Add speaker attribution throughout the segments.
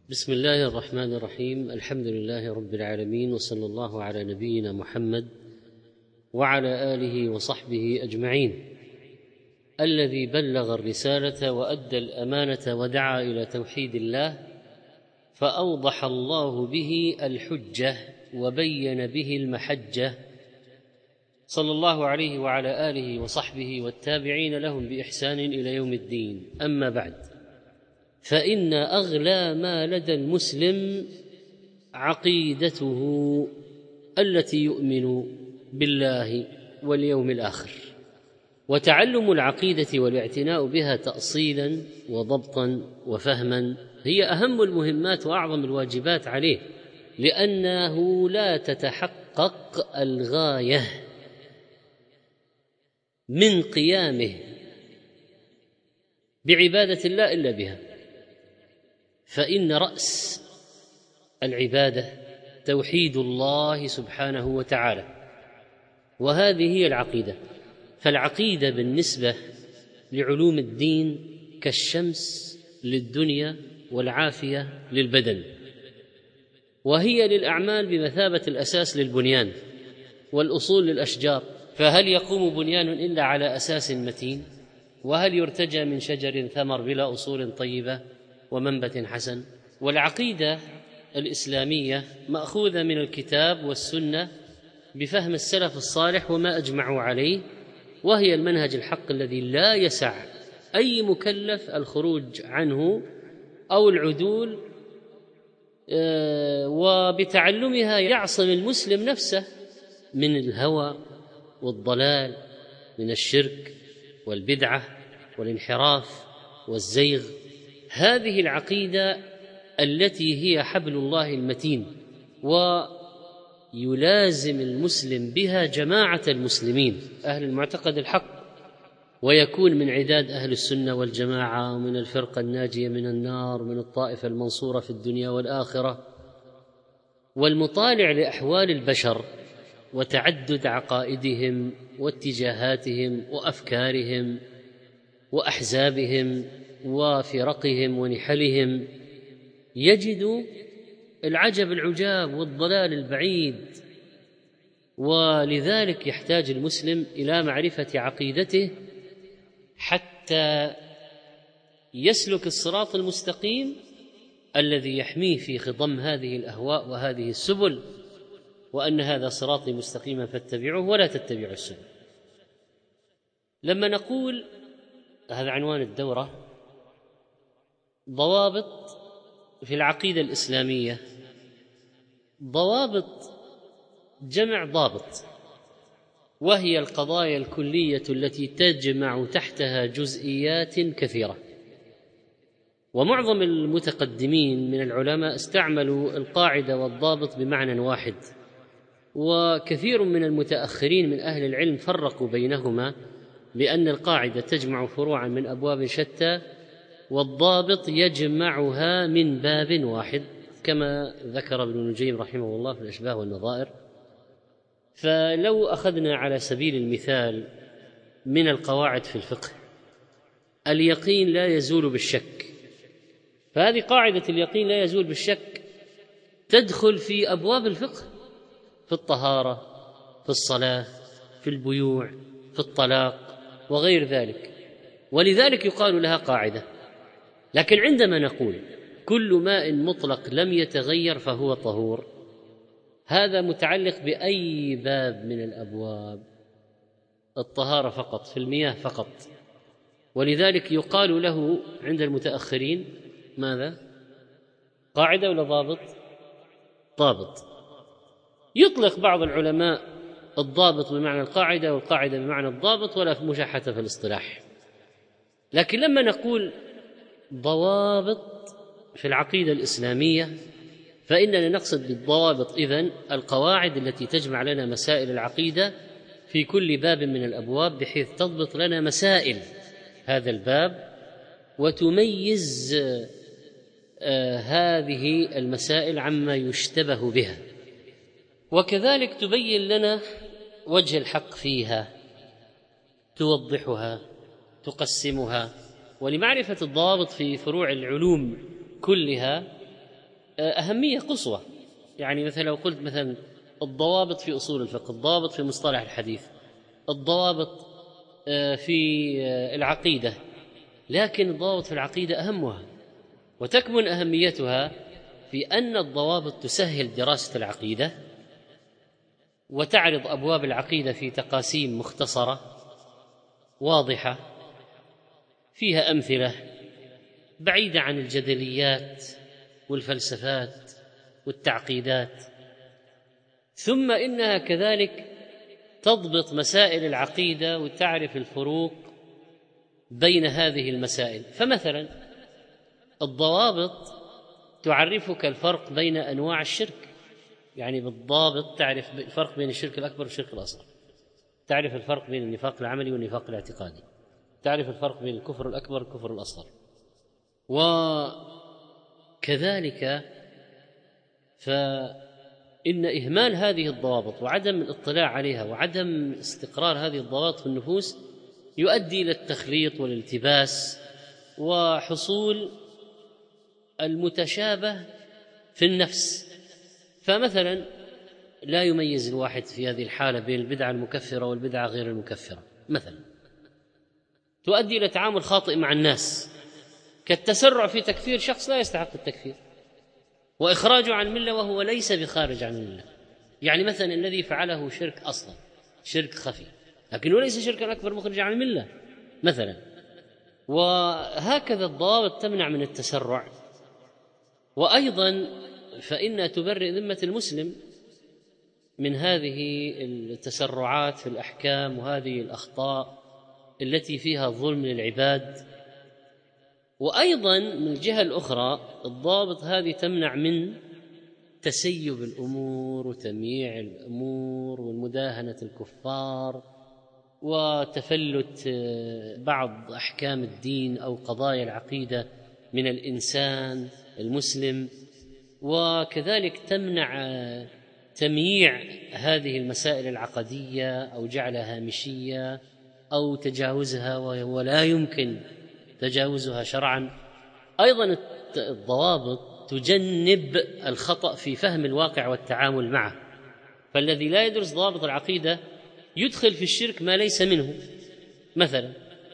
Speaker 1: بسم الله الرحمن الرحيم. الحمد لله رب العالمين، وصلى الله على نبينا محمد وعلى آله وصحبه أجمعين. الذي بلغ الرسالة وأدى الأمانة ودعا إلى توحيد الله، فأوضح الله به الحجة وبين به المحجة، صلى الله عليه وعلى آله وصحبه والتابعين لهم بإحسان إلى يوم الدين. أما بعد، فإن أغلى ما لدى المسلم عقيدته التي يؤمن بالله واليوم الآخر، وتعلم العقيدة والاعتناء بها تأصيلا وضبطا وفهما هي أهم المهمات وأعظم الواجبات عليه، لأنه لا تتحقق الغاية من قيامه بعبادة الله إلا بها. فإن رأس العبادة توحيد الله سبحانه وتعالى، وهذه هي العقيدة. فالعقيدة بالنسبة لعلوم الدين كالشمس للدنيا والعافية للبدن، وهي للأعمال بمثابة الأساس للبنيان والأصول للأشجار. فهل يقوم بنيان إلا على أساس متين؟ وهل يرتجى من شجر ثمر بلا أصول طيبة ومنبت حسن؟ والعقيدة الإسلامية مأخوذة من الكتاب والسنة بفهم السلف الصالح وما أجمعوا عليه، وهي المنهج الحق الذي لا يسع أي مكلف الخروج عنه أو العدول، وبتعلمها يعصم المسلم نفسه من الهوى والضلال، من الشرك والبدعة والانحراف والزيغ. هذه العقيدة التي هي حبل الله المتين، ويلازم المسلم بها جماعة المسلمين أهل المعتقد الحق، ويكون من عداد أهل السنة والجماعة، ومن الفرقة الناجية من النار، من الطائفة المنصورة في الدنيا والآخرة. والمطالع لأحوال البشر وتعدد عقائدهم واتجاهاتهم وأفكارهم وأحزابهم وفرقهم ونحلهم يجد العجب العجاب والضلال البعيد. ولذلك يحتاج المسلم إلى معرفة عقيدته حتى يسلك الصراط المستقيم الذي يحميه في خضم هذه الأهواء وهذه السبل، وأن هذا صراطي مستقيما فاتبعوه ولا تتبعوا السبل. لما نقول هذا عنوان الدورة، ضوابط في العقيدة الإسلامية، ضوابط جمع ضابط، وهي القضايا الكلية التي تجمع تحتها جزئيات كثيرة. ومعظم المتقدمين من العلماء استعملوا القاعدة والضابط بمعنى واحد، وكثير من المتأخرين من أهل العلم فرقوا بينهما، لأن القاعدة تجمع فروعا من أبواب شتى، والضابط يجمعها من باب واحد، كما ذكر ابن النجيم رحمه الله في الأشباه والنظائر. فلو أخذنا على سبيل المثال من القواعد في الفقه، اليقين لا يزول بالشك، فهذه قاعدة اليقين لا يزول بالشك تدخل في أبواب الفقه، في الطهارة، في الصلاة، في البيوع، في الطلاق وغير ذلك، ولذلك يقال لها قاعدة. لكن عندما نقول كل ماء مطلق لم يتغير فهو طهور، هذا متعلق بأي باب من الأبواب؟ الطهارة فقط، في المياه فقط. ولذلك يقال له عند المتأخرين ماذا؟ قاعدة ولا ضابط؟ ضابط. يطلق بعض العلماء الضابط بمعنى القاعدة والقاعدة بمعنى الضابط، ولا مشاحة في الاصطلاح. لكن لما نقول ضوابط في العقيدة الإسلامية، فإننا نقصد بالضوابط إذن القواعد التي تجمع لنا مسائل العقيدة في كل باب من الأبواب، بحيث تضبط لنا مسائل هذا الباب وتميز هذه المسائل عما يشتبه بها، وكذلك تبين لنا وجه الحق فيها، توضحها، تقسمها. ولمعرفة الضوابط في فروع العلوم كلها أهمية قصوى. يعني مثلا لو قلت مثلا الضوابط في أصول الفقه، الضوابط في مصطلح الحديث، الضوابط في العقيدة، لكن الضوابط في العقيدة أهمها، وتكمن أهميتها في أن الضوابط تسهل دراسة العقيدة وتعرض أبواب العقيدة في تقاسيم مختصرة واضحة فيها أمثلة بعيدة عن الجدليات والفلسفات والتعقيدات. ثم إنها كذلك تضبط مسائل العقيدة وتعرف الفروق بين هذه المسائل. فمثلا الضوابط تعرفك الفرق بين أنواع الشرك، يعني بالضابط تعرف الفرق بين الشرك الأكبر والشرك الأصغر، تعرف الفرق بين النفاق العملي والنفاق الاعتقادي، تعرف الفرق بين الكفر الأكبر والكفر الأصغر. وكذلك فإن إهمال هذه الضوابط وعدم الاطلاع عليها وعدم استقرار هذه الضوابط في النفوس يؤدي إلى التخليط والالتباس وحصول المتشابه في النفس. فمثلا لا يميز الواحد في هذه الحالة بين البدعة المكفرة والبدعة غير المكفرة، مثلا تؤدي إلى تعامل خاطئ مع الناس، كالتسرع في تكفير شخص لا يستحق التكفير وإخراجه عن الملة وهو ليس بخارج عن الملة. يعني مثلا الذي فعله شرك أصلا، شرك خفي، لكنه ليس شركا أكبر مخرج عن الملة مثلا. وهكذا الضوابط تمنع من التسرع. وأيضا فإنها تبرئ ذمة المسلم من هذه التسرعات في الأحكام وهذه الأخطاء التي فيها ظلم للعباد. وأيضا من الجهة الأخرى الضوابط هذه تمنع من تسيب الأمور وتمييع الأمور والمداهنة الكفار وتفلت بعض أحكام الدين أو قضايا العقيدة من الإنسان المسلم. وكذلك تمنع تمييع هذه المسائل العقدية أو جعلها هامشية أو تجاوزها ولا يمكن تجاوزها شرعا. أيضا الضوابط تجنب الخطأ في فهم الواقع والتعامل معه، فالذي لا يدرس ضوابط العقيدة يدخل في الشرك ما ليس منه مثلا،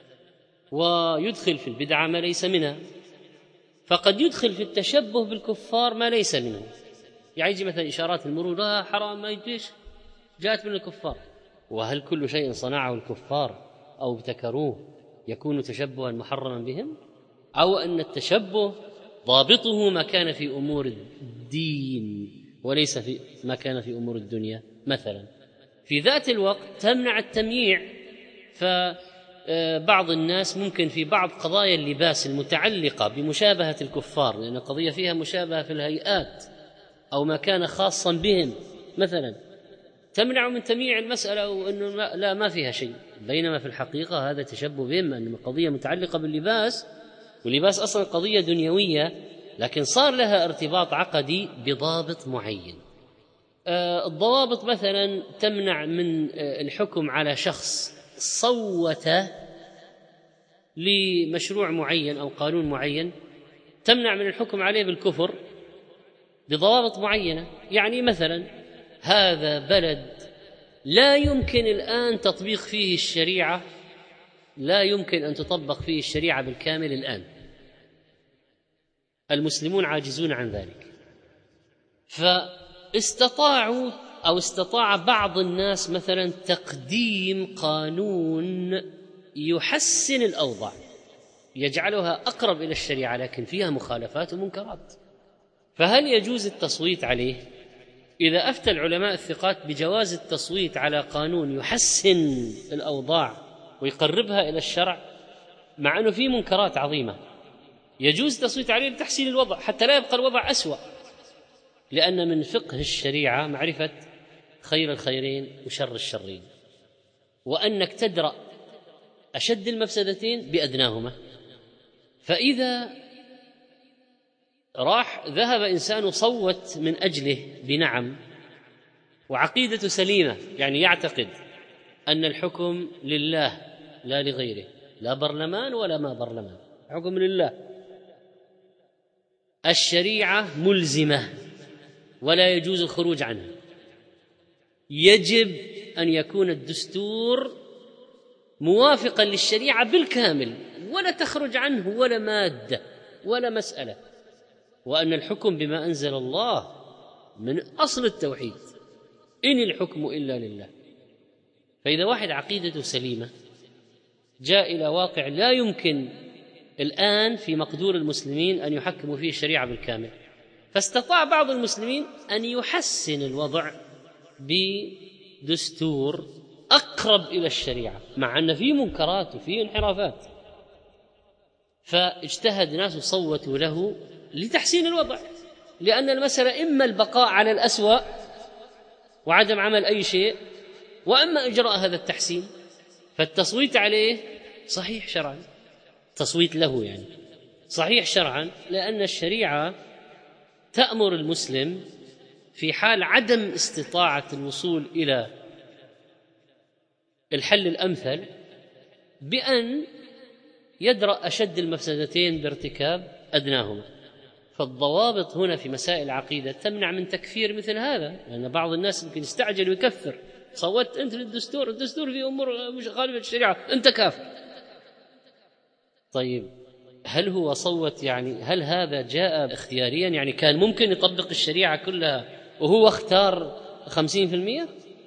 Speaker 1: ويدخل في البدعة ما ليس منها، فقد يدخل في التشبه بالكفار ما ليس منه. يعني يجي مثلا إشارات المرور لا حرام ما يجيش جاءت من الكفار، وهل كل شيء صنعه الكفار أو ابتكروه يكون تشبها محرما بهم؟ أو أن التشبه ضابطه ما كان في أمور الدين وليس في ما كان في أمور الدنيا مثلا. في ذات الوقت تمنع التمييع، فبعض الناس ممكن في بعض قضايا اللباس المتعلقة بمشابهة الكفار، لأن القضية فيها مشابهة في الهيئات أو ما كان خاصا بهم مثلا، تمنع من تمييع المسألة وأنه لا ما فيها شيء، بينما في الحقيقة هذا تشبه بهم، أن قضية متعلقة باللباس، واللباس أصلا قضية دنيوية لكن صار لها ارتباط عقدي بضابط معين. الضوابط مثلا تمنع من الحكم على شخص صوت لمشروع معين أو قانون معين، تمنع من الحكم عليه بالكفر بضوابط معينة. يعني مثلا هذا بلد لا يمكن الآن تطبيق فيه الشريعة، لا يمكن أن تطبق فيه الشريعة بالكامل الآن، المسلمون عاجزون عن ذلك، فاستطاعوا أو استطاع بعض الناس مثلا تقديم قانون يحسن الأوضاع يجعلها أقرب إلى الشريعة لكن فيها مخالفات ومنكرات، فهل يجوز التصويت عليه؟ إذا أفتى العلماء الثقات بجواز التصويت على قانون يحسن الأوضاع ويقربها إلى الشرع مع أنه فيه منكرات عظيمة، يجوز التصويت عليه لتحسين الوضع حتى لا يبقى الوضع أسوأ، لأن من فقه الشريعة معرفة خير الخيرين وشر الشرين، وأنك تدرأ أشد المفسدتين بأدناهما. فإذا ذهب إنسان صوت من أجله بنعم وعقيدة سليمة، يعني يعتقد أن الحكم لله لا لغيره، لا برلمان ولا ما برلمان، حكم لله، الشريعة ملزمة ولا يجوز الخروج عنها. يجب أن يكون الدستور موافقا للشريعة بالكامل، ولا تخرج عنه ولا مادة ولا مسألة، وأن الحكم بما أنزل الله من أصل التوحيد، إن الحكم إلا لله. فإذا واحد عقيدته سليمة جاء إلى واقع لا يمكن الآن في مقدور المسلمين أن يحكموا فيه الشريعة بالكامل، فاستطاع بعض المسلمين أن يحسن الوضع بدستور أقرب إلى الشريعة، مع أن فيه منكرات وفيه انحرافات، فاجتهد ناس وصوتوا له لتحسين الوضع، لأن المسألة إما البقاء على الأسوأ وعدم عمل أي شيء، وإما إجراء هذا التحسين. فالتصويت عليه صحيح شرعا، تصويت له يعني صحيح شرعا، لأن الشريعة تأمر المسلم في حال عدم استطاعة الوصول إلى الحل الأمثل بأن يدرأ أشد المفسدتين بارتكاب أدناهما. فالضوابط هنا في مسائل العقيدة تمنع من تكفير مثل هذا، لأن بعض الناس يمكن يستعجل ويكفر. صوت أنت للدستور، الدستور فيه أمور مخالفة للشريعة، أنت كافر. طيب هل هو صوت يعني هل هذا جاء اختياريا؟ يعني كان ممكن يطبق الشريعة كلها وهو اختار 50%؟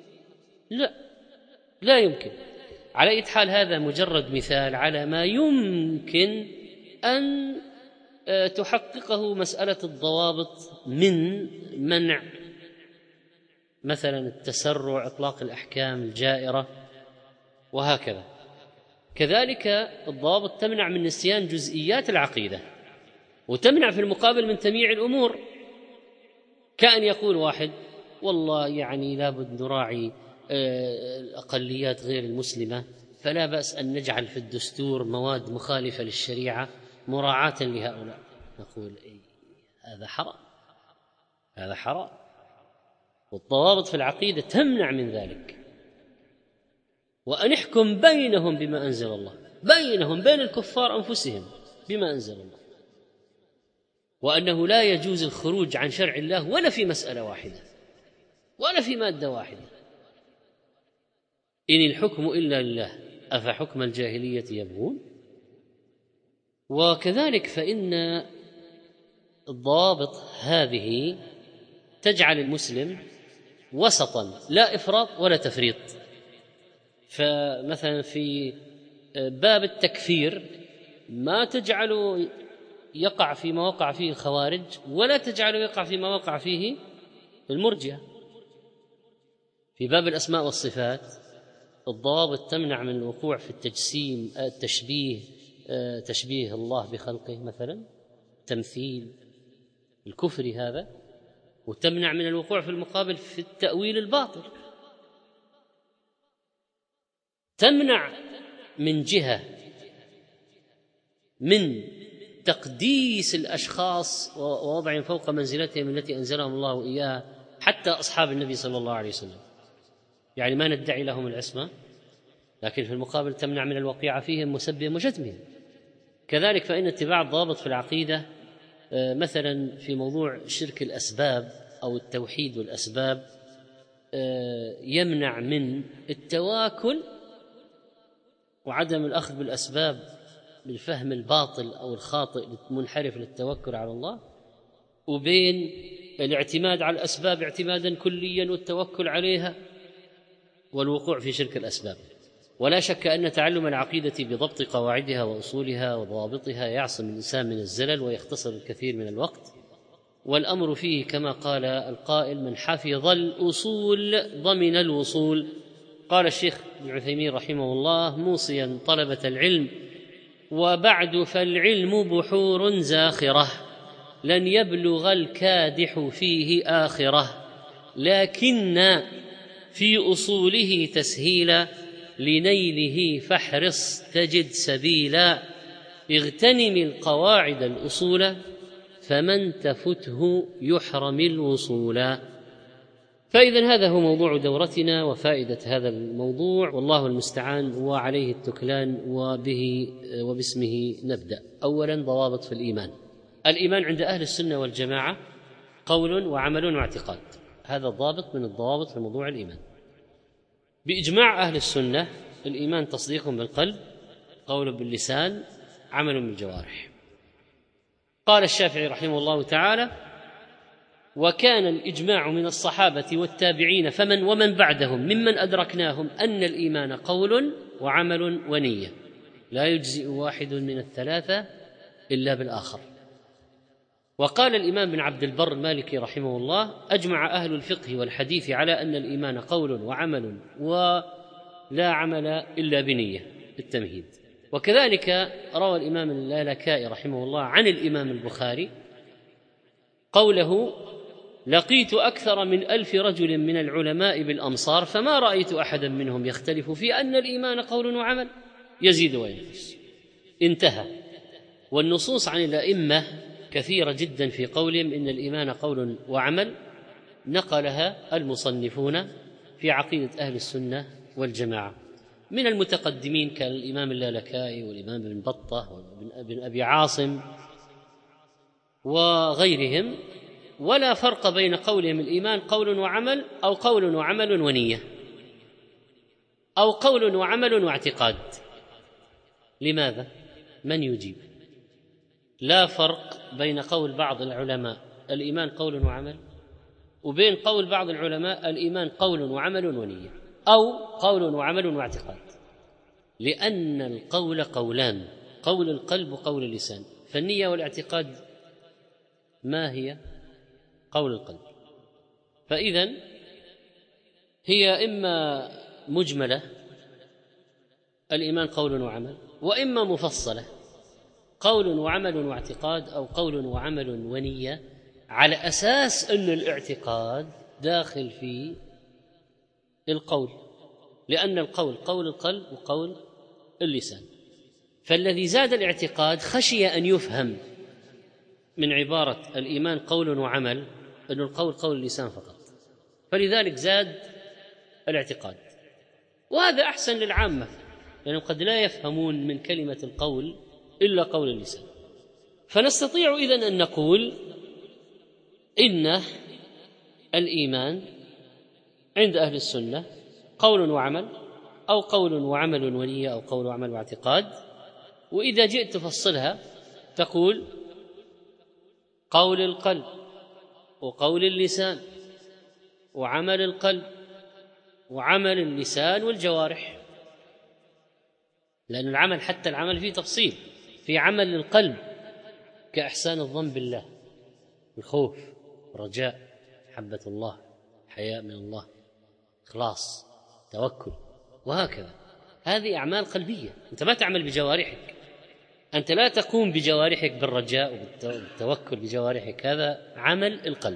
Speaker 1: لا يمكن. على أي حال هذا مجرد مثال على ما يمكن أن تحققه مسألة الضوابط من منع مثلا التسرع، إطلاق الأحكام الجائرة، وهكذا. كذلك الضوابط تمنع من نسيان جزئيات العقيدة، وتمنع في المقابل من تمييع الأمور، كأن يقول واحد والله يعني لابد نراعي الأقليات غير المسلمة، فلا بأس أن نجعل في الدستور مواد مخالفة للشريعة مراعاة لهؤلاء. نقول هذا حرام، هذا حرام. والضوابط في العقيدة تمنع من ذلك. وأن يحكم بينهم بما أنزل الله، بينهم بين الكفار أنفسهم بما أنزل الله، وأنه لا يجوز الخروج عن شرع الله ولا في مسألة واحدة ولا في مادة واحدة. إن الحكم إلا لله أفحكم الجاهلية يبغون. وكذلك فإن الضوابط هذه تجعل المسلم وسطا، لا إفراط ولا تفريط. فمثلا في باب التكفير ما تجعله يقع فيما وقع فيه الخوارج، ولا تجعله يقع فيما وقع فيه المرجئة. في باب الأسماء والصفات الضوابط تمنع من الوقوع في التجسيم، التشبيه، تشبيه الله بخلقه مثلا، تمثيل الكفر هذا، وتمنع من الوقوع في المقابل في التأويل الباطل. تمنع من جهة من تقديس الأشخاص ووضعهم فوق منزلتهم التي أنزلهم الله إياها، حتى أصحاب النبي صلى الله عليه وسلم، يعني ما ندعي لهم العصمة، لكن في المقابل تمنع من الوقيعة فيهم مسبهم وشتمهم. كذلك فإن اتباع الضوابط في العقيدة مثلا في موضوع شرك الأسباب أو التوحيد والأسباب يمنع من التواكل وعدم الأخذ بالأسباب بالفهم الباطل أو الخاطئ المنحرف للتوكل على الله، وبين الاعتماد على الأسباب اعتمادا كليا والتوكل عليها والوقوع في شرك الأسباب. ولا شك أن تعلم العقيدة بضبط قواعدها وأصولها وضوابطها يعصم الإنسان من الزلل ويختصر الكثير من الوقت، والأمر فيه كما قال القائل: من حفظ الأصول ضمن الوصول. قال الشيخ ابن عثيمين رحمه الله موصيا طلبة العلم: وبعد فالعلم بحور زاخرة، لن يبلغ الكادح فيه آخرة، لكن في أصوله تسهيلا، لنيله فاحرص تجد سبيلا، اغتنم القواعد الأصول، فمن تفته يحرم الوصول. فإذن هذا هو موضوع دورتنا وفائدة هذا الموضوع، والله المستعان وعليه التكلان، وبه وباسمه نبدأ. أولا ضوابط في الإيمان. الإيمان عند أهل السنة والجماعة قول وعمل واعتقاد، هذا ضابط من الضوابط لموضوع الإيمان. بإجماع أهل السنة الإيمان تصديق بالقلب، قول باللسان، عمل بالجوارح. قال الشافعي رحمه الله تعالى: وكان الإجماع من الصحابة والتابعين ومن بعدهم ممن أدركناهم أن الإيمان قول وعمل ونية، لا يجزئ واحد من الثلاثة إلا بالآخر. وقال الإمام بن عبد البر المالكي رحمه الله: أجمع أهل الفقه والحديث على أن الإيمان قول وعمل ولا عمل إلا بنية، التمهيد. وكذلك روى الإمام اللالكائي رحمه الله عن الإمام البخاري قوله: لقيت أكثر من 1000 رجل من العلماء بالأمصار فما رأيت أحدا منهم يختلف في أن الإيمان قول وعمل يزيد وينقص. انتهى. والنصوص عن الأئمة كثيرة جدا في قولهم إن الإيمان قول وعمل، نقلها المصنفون في عقيدة أهل السنة والجماعة من المتقدمين كالإمام اللالكائي والإمام ابن بطة وابن أبي عاصم وغيرهم، ولا فرق بين قولهم الإيمان قول وعمل أو قول وعمل ونية أو قول وعمل واعتقاد. لماذا؟ من يجيب؟ لا فرق بين قول بعض العلماء الإيمان قول وعمل وبين قول بعض العلماء الإيمان قول وعمل ونية أو قول وعمل واعتقاد، لأن القول قولان: قول القلب وقول اللسان. فالنية والاعتقاد ما هي؟ قول القلب. فإذن هي إما مجملة الإيمان قول وعمل، وإما مفصلة قول وعمل واعتقاد أو قول وعمل ونية، على أساس أن الاعتقاد داخل في القول، لأن القول قول القلب وقول اللسان. فالذي زاد الاعتقاد خشي أن يفهم من عبارة الإيمان قول وعمل أن القول قول اللسان فقط، فلذلك زاد الاعتقاد. وهذا أحسن للعامة، لأنهم قد لا يفهمون من كلمة القول إلا قول اللسان. فنستطيع إذن أن نقول إن الإيمان عند أهل السنة قول وعمل أو قول وعمل ونية أو قول وعمل واعتقاد. وإذا جئت تفصلها تقول قول القلب وقول اللسان وعمل القلب وعمل اللسان والجوارح، لأن العمل حتى العمل فيه تفصيل، في عمل القلب كإحسان الظن بالله، الخوف، رجاء، محبة الله، حياء من الله، إخلاص، توكل، وهكذا. هذه أعمال قلبية، أنت ما تعمل بجوارحك، أنت لا تقوم بجوارحك بالرجاء والتوكل بجوارحك، هذا عمل القلب.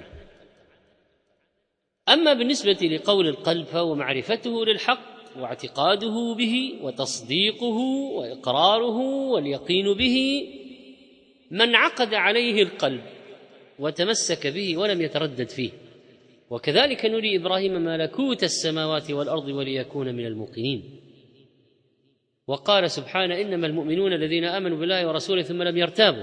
Speaker 1: أما بالنسبة لقول القلب فهو معرفته للحق واعتقاده به وتصديقه وإقراره واليقين به، من عقد عليه القلب وتمسك به ولم يتردد فيه. وكذلك نري إبراهيم ملكوت السماوات والأرض وليكون من الموقنين. وقال سبحانه: إنما المؤمنون الذين آمنوا بالله ورسوله ثم لم يرتابوا.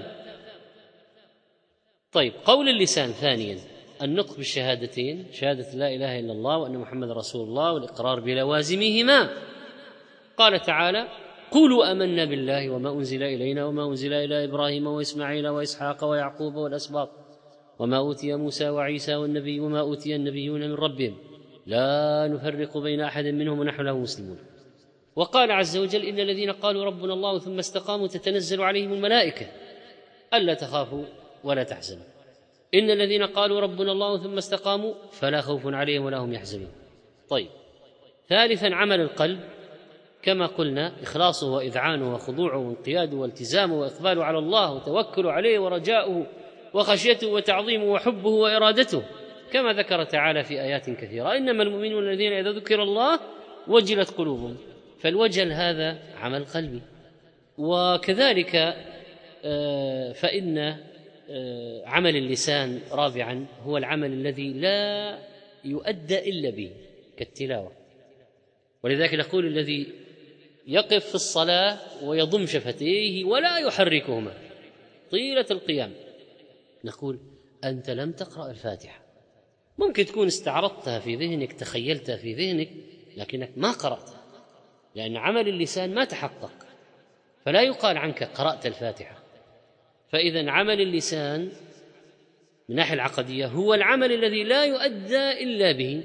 Speaker 1: طيب، قول اللسان ثانيا النطق بالشهادتين، شهادة لا إله إلا الله وأن محمد رسول الله، والإقرار بلوازمهما. قال تعالى: قولوا آمنا بالله وما أنزل إلينا وما أنزل إلى إبراهيم وإسماعيل وإسحاق ويعقوب والأسباط وما أوتي موسى وعيسى وما أوتي النبيون من ربهم لا نفرق بين أحد منهم ونحن له مسلمون. وقال عز وجل: إن الذين قالوا ربنا الله ثم استقاموا تتنزل عليهم الملائكة ألا تخافوا ولا تحزنوا. إن الذين قالوا ربنا الله ثم استقاموا فلا خوف عليهم ولا هم يحزنون. طيب، ثالثا عمل القلب كما قلنا: إخلاصه وإذعانه وخضوعه وانقياده والتزامه وإقباله على الله وتوكله عليه ورجاؤه وخشيته وتعظيمه وحبه وإرادته، كما ذكر تعالى في آيات كثيرة: إنما المؤمنون الذين إذا ذكر الله وجلت قلوبهم. فالوجل هذا عمل قلبي. وكذلك فإن عمل اللسان رابعا هو العمل الذي لا يؤدى إلا به كالتلاوة. ولذلك نقول: الذي يقف في الصلاة ويضم شفتيه ولا يحركهما طيلة القيام نقول أنت لم تقرأ الفاتحة. ممكن تكون استعرضتها في ذهنك، تخيلتها في ذهنك، لكنك ما قرأتها، لأن عمل اللسان ما تحقق، فلا يقال عنك قرأت الفاتحة. فإذا عمل اللسان من الناحية العقدية هو العمل الذي لا يؤدى إلا به.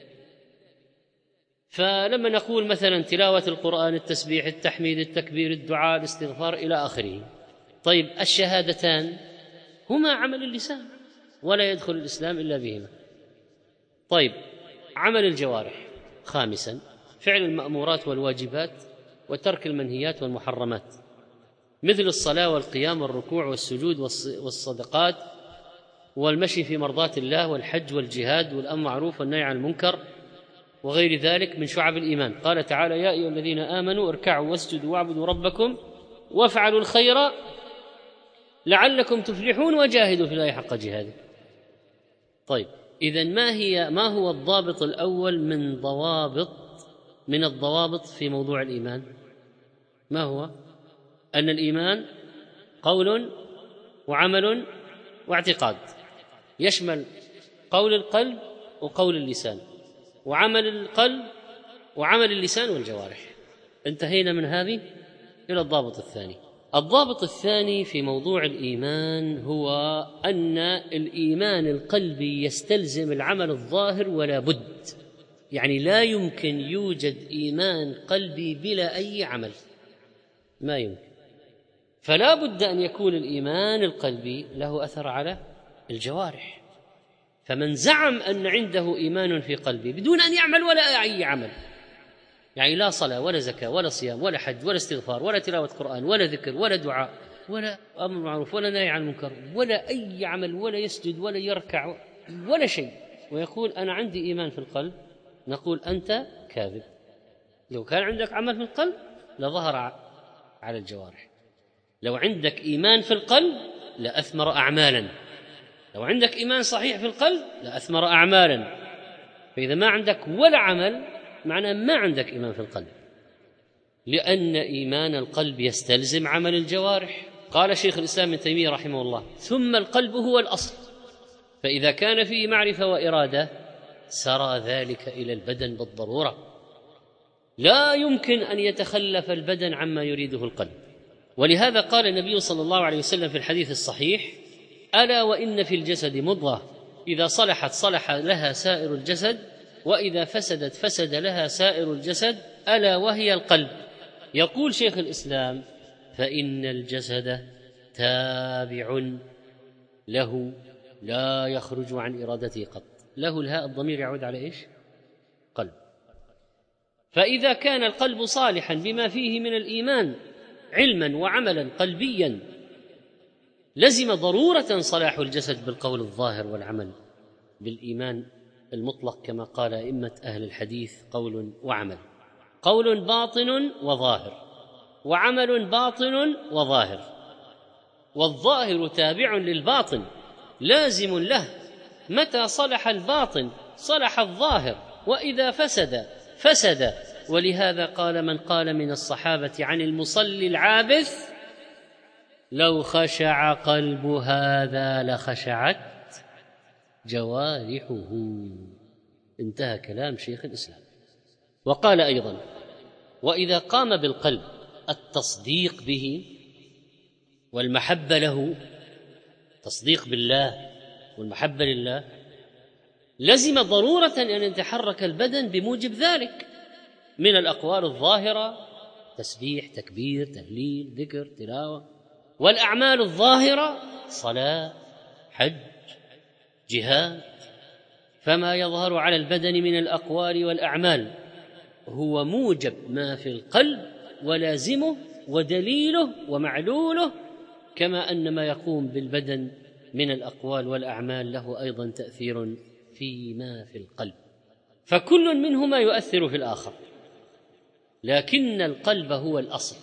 Speaker 1: فلما نقول مثلا تلاوة القرآن، التسبيح، التحميد، التكبير، الدعاء، الاستغفار إلى آخره، طيب الشهادتان هما عمل اللسان ولا يدخل الإسلام إلا بهما. طيب عمل الجوارح، خامسا فعل المأمورات والواجبات وترك المنهيات والمحرمات، مثل الصلاة والقيام والركوع والسجود والصدقات والمشي في مرضات الله والحج والجهاد والأمر بالمعروف والنهي عن المنكر وغير ذلك من شعب الإيمان. قال تعالى: يا أيها الذين آمنوا اركعوا واسجدوا واعبدوا ربكم وافعلوا الخير لعلكم تفلحون وجاهدوا في الله حق جهاده. طيب إذن ما هو الضابط الأول من الضوابط في موضوع الإيمان؟ ما هو؟ أن الإيمان قول وعمل واعتقاد، يشمل قول القلب وقول اللسان وعمل القلب وعمل اللسان والجوارح. انتهينا من هذه إلى الضابط الثاني. الضابط الثاني في موضوع الإيمان هو أن الإيمان القلبي يستلزم العمل الظاهر ولا بد، يعني لا يمكن يوجد إيمان قلبي بلا أي عمل، ما يمكن. فلا بد أن يكون الإيمان القلبي له أثر على الجوارح. فمن زعم أن عنده إيمان في قلبه بدون أن يعمل ولا أي عمل، يعني لا صلاة ولا زكاة ولا صيام ولا حج ولا استغفار ولا تلاوة قرآن ولا ذكر ولا دعاء ولا أمر بالمعروف ولا نهي عن المنكر ولا أي عمل ولا يسجد ولا يركع ولا شيء، ويقول أنا عندي إيمان في القلب، نقول أنت كاذب. لو كان عندك عمل في القلب لظهر على الجوارح. لو عندك إيمان في القلب لأثمر أعمالا، لو عندك إيمان صحيح في القلب لأثمر أعمالا. فإذا ما عندك ولا عمل معناه ما عندك إيمان في القلب، لأن إيمان القلب يستلزم عمل الجوارح. قال شيخ الإسلام ابن تيمية رحمه الله: ثم القلب هو الأصل، فإذا كان فيه معرفة وإرادة سرى ذلك إلى البدن بالضرورة، لا يمكن أن يتخلف البدن عما يريده القلب. ولهذا قال النبي صلى الله عليه وسلم في الحديث الصحيح: ألا وإن في الجسد مضغة إذا صلحت صلح لها سائر الجسد وإذا فسدت فسد لها سائر الجسد ألا وهي القلب. يقول شيخ الإسلام: فإن الجسد تابع له لا يخرج عن إرادته قط. له الهاء الضمير يعود على إيش؟ قلب. فإذا كان القلب صالحا بما فيه من الإيمان علما وعملا قلبيا لزم ضرورة صلاح الجسد بالقول الظاهر والعمل بالإيمان المطلق، كما قال أئمة أهل الحديث: قول وعمل، قول باطن وظاهر، وعمل باطن وظاهر، والظاهر تابع للباطن لازم له، متى صلح الباطن صلح الظاهر، وإذا فسد فسد. ولهذا قال من قال من الصحابة عن المصلي العابث: لو خشع قلب هذا لخشعت جوارحه. انتهى كلام شيخ الإسلام. وقال أيضا: وإذا قام بالقلب التصديق به والمحبة له، تصديق بالله والمحبة لله، لزم ضرورة أن يتحرك البدن بموجب ذلك من الأقوال الظاهرة: تسبيح، تكبير، تهليل، ذكر، تلاوة، والأعمال الظاهرة: صلاة، حج، جهاد. فما يظهر على البدن من الأقوال والأعمال هو موجب ما في القلب ولازمه ودليله ومعلوله، كما أن ما يقوم بالبدن من الأقوال والأعمال له أيضا تأثير فيما في القلب، فكل منهما يؤثر في الآخر، لكن القلب هو الأصل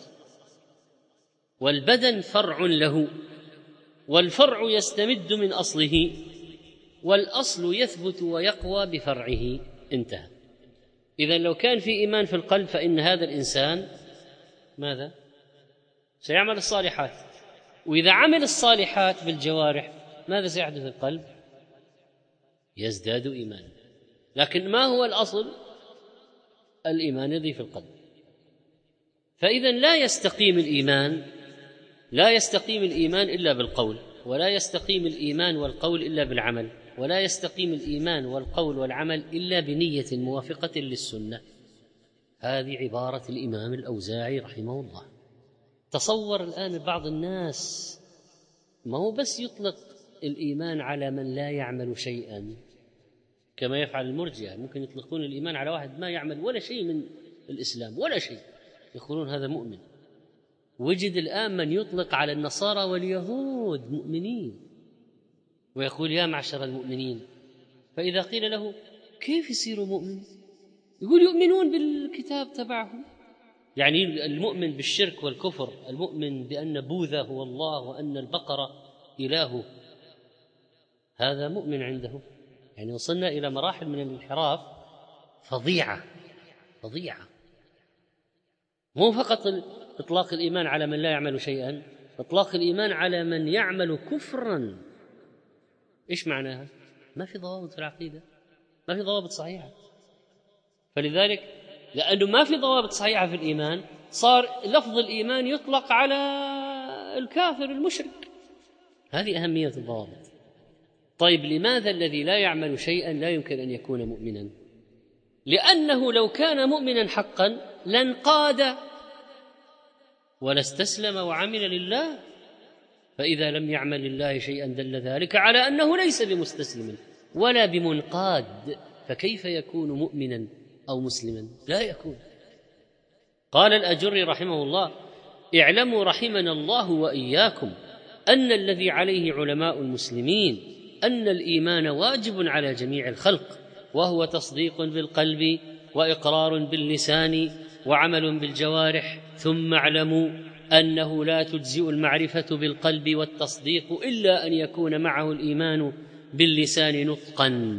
Speaker 1: والبدن فرع له، والفرع يستمد من أصله، والأصل يثبت ويقوى بفرعه. انتهى. إذن لو كان في إيمان في القلب فإن هذا الإنسان ماذا؟ سيعمل الصالحات، وإذا عمل الصالحات بالجوارح ماذا سيحدث في القلب؟ يزداد إيمانا. لكن ما هو الأصل؟ الإيمان الذي في القلب. فإذا لا يستقيم الإيمان إلا بالقول، ولا يستقيم الإيمان والقول إلا بالعمل، ولا يستقيم الإيمان والقول والعمل إلا بنية موافقة للسنة. هذه عبارة الإمام الأوزاعي رحمه الله. تصور الآن بعض الناس ما هو بس يطلق الإيمان على من لا يعمل شيئا كما يفعل المرجئة، ممكن يطلقون الإيمان على واحد ما يعمل ولا شيء من الإسلام ولا شيء، يقولون هذا مؤمن. وجد الآن من يطلق على النصارى واليهود مؤمنين ويقول يا معشر المؤمنين، فإذا قيل له كيف يصير مؤمن؟ يقول يؤمنون بالكتاب تبعهم. يعني المؤمن بالشرك والكفر، المؤمن بأن بوذا هو الله وأن البقرة إله، هذا مؤمن عنده. يعني وصلنا إلى مراحل من الانحراف فظيعة. مو فقط إطلاق الإيمان على من لا يعمل شيئا، إطلاق الإيمان على من يعمل كفرا. إيش معناها؟ ما في ضوابط في العقيدة، ما في ضوابط صحيحة. فلذلك لأنه ما في ضوابط صحيحة في الإيمان صار لفظ الإيمان يطلق على الكافر المشرك. هذه أهمية الضوابط. طيب لماذا الذي لا يعمل شيئا لا يمكن أن يكون مؤمنا؟ لأنه لو كان مؤمنا حقا لانقاد ولا استسلم وعمل لله، فإذا لم يعمل لله شيئا دل ذلك على أنه ليس بمستسلم ولا بمنقاد، فكيف يكون مؤمنا أو مسلما؟ لا يكون. قال الأجري رحمه الله: اعلموا رحمنا الله وإياكم أن الذي عليه علماء المسلمين أن الإيمان واجب على جميع الخلق، وهو تصديق بالقلب وإقرار باللسان وعمل بالجوارح، ثم اعلموا أنه لا تجزئ المعرفة بالقلب والتصديق إلا أن يكون معه الإيمان باللسان نطقا،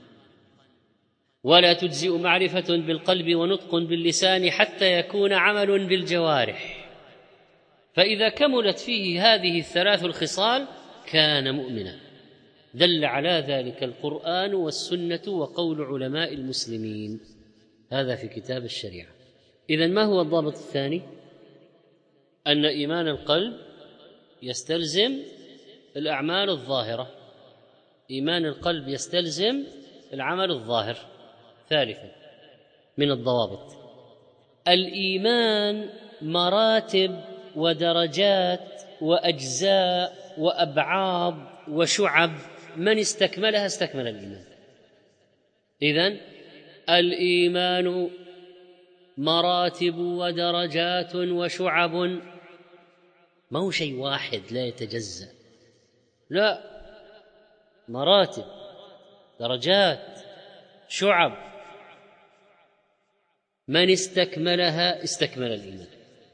Speaker 1: ولا تجزئ معرفة بالقلب ونطق باللسان حتى يكون عمل بالجوارح، فإذا كملت فيه هذه الثلاث الخصال كان مؤمنا. دل على ذلك القرآن والسنة وقول علماء المسلمين. هذا في كتاب الشريعة. إذن ما هو الضابط الثاني؟ أن إيمان القلب يستلزم الأعمال الظاهرة، إيمان القلب يستلزم العمل الظاهر. ثالثا من الضوابط: الإيمان مراتب ودرجات وأجزاء وأبعاض وشعب، من استكملها استكمل الإيمان. إذن الإيمان مراتب ودرجات وشعب، ما هو شيء واحد لا يتجزأ، لا، مراتب درجات شعب، من استكملها استكمل الإيمان.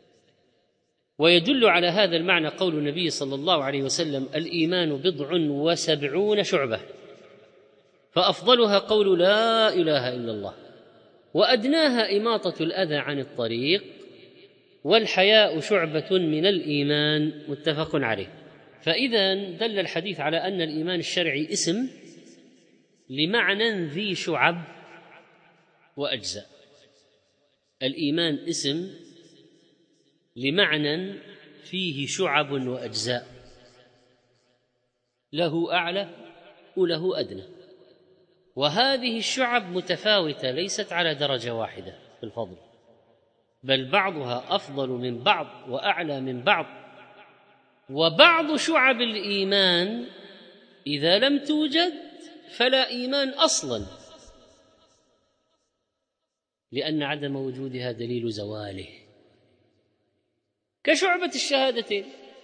Speaker 1: ويدل على هذا المعنى قول النبي صلى الله عليه وسلم: الإيمان 70 شعبة، فأفضلها قول لا إله إلا الله، وأدناها إماطة الأذى عن الطريق، والحياء شعبة من الإيمان. متفق عليه. فإذا دل الحديث على أن الإيمان الشرعي اسم لمعنى ذي شعب وأجزاء. الإيمان اسم لمعنى فيه شعب وأجزاء، له أعلى وله أدنى، وهذه الشعب متفاوتة ليست على درجة واحدة في الفضل، بل بعضها أفضل من بعض وأعلى من بعض. وبعض شعب الإيمان إذا لم توجد فلا إيمان أصلا، لأن عدم وجودها دليل زواله، كشعبة الشهادتين.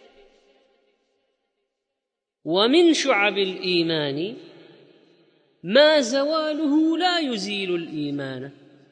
Speaker 1: ومن شعب الإيمان ما زواله لا يزيل الإيمان،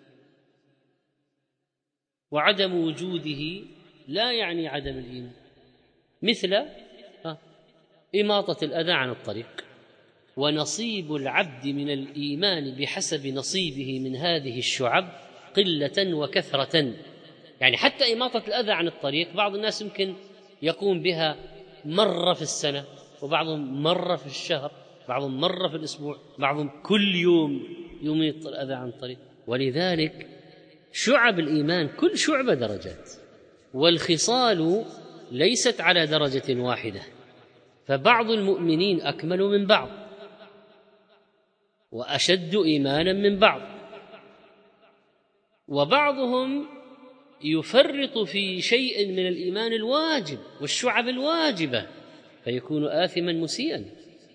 Speaker 1: وعدم وجوده لا يعني عدم الإيمان، مثل إماطة الأذى عن الطريق. ونصيب العبد من الإيمان بحسب نصيبه من هذه الشعب قلة وكثرة. يعني حتى إماطة الأذى عن الطريق بعض الناس يمكن يقوم بها مرة في السنة، وبعضهم مرة في الشهر، بعضهم مرة في الأسبوع، بعضهم كل يوم يميط الأذى عن الطريق. ولذلك شعب الإيمان كل شعبة درجات، والخصال ليست على درجة واحدة، فبعض المؤمنين أكمل من بعض وأشد إيمانا من بعض، وبعضهم يفرط في شيء من الإيمان الواجب والشعب الواجبة فيكون آثما مسيئا،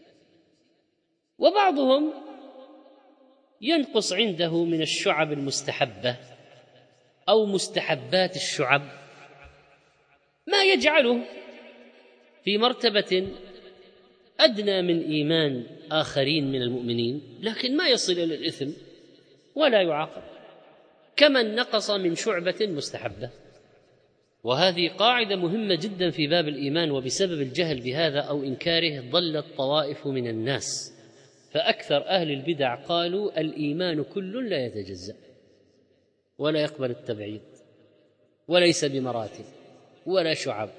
Speaker 1: وبعضهم ينقص عنده من الشعب المستحبة أو مستحبات الشعب ما يجعله في مرتبة أدنى من إيمان آخرين من المؤمنين، لكن ما يصل إلى الإثم ولا يعاقب كمن نقص من شعبة مستحبة. وهذه قاعدة مهمة جدا في باب الإيمان، وبسبب الجهل بهذا أو إنكاره ضلت طوائف من الناس، فأكثر أهل البدع قالوا الإيمان كل لا يتجزأ ولا يقبل التبعيض وليس بمراتب ولا شعب.